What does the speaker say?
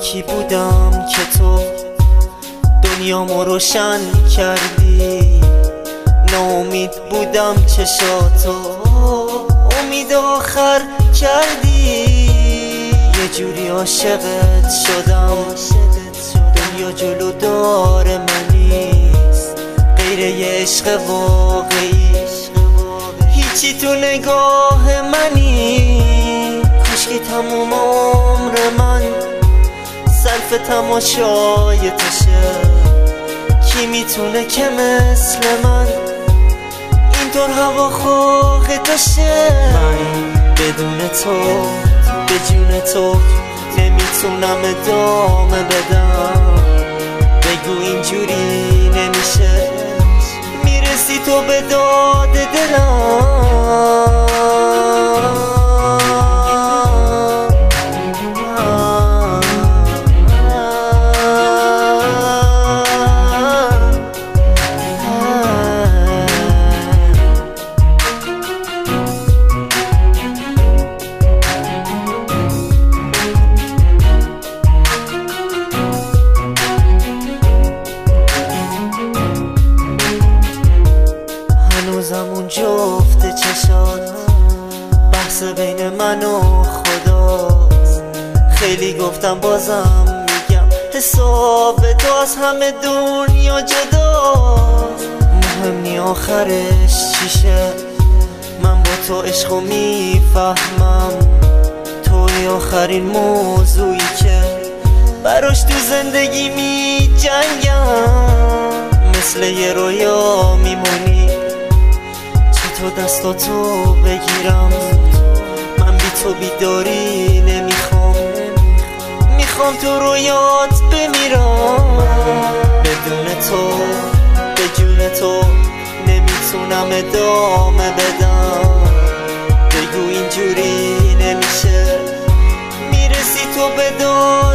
یکی بودم که تو دنیامو روشن کردی. ناامید بودم چشاتو امید آخر کردی. یه جوری عاشقت شدم، دنیا جلو دار من نیست غیر یه عشق واقعی. هیچی تو نگاه منی، کاشکی تموم عمر من صرف تماشای تشه. کی میتونه که مثل من اینطور هواخواه تشه؟ من بدون تو به جون تو نمیتونم ادامه بدم. بگو اینجوری نمیشه، میرسی تو به داد دلم. هنوزم اون جفت چشات بحث بین من و خداست. خیلی گفتم بازم میگم حساب تو از همه دنیا جداست. مهم نی آخرش چیشه، من با تو عشقو میفهمم. توی آخرین موضوعی که براش تو زندگی می جنگم. مثل یه رویا میمونی، تو دستاتو بگیرم. من بی تو بیداری نمیخوام، میخوام تو رویات بمیرم. بدون تو به جون تو نمیتونم ادامه بدم. بگو اینجوری نمیشه، میرسی تو به دار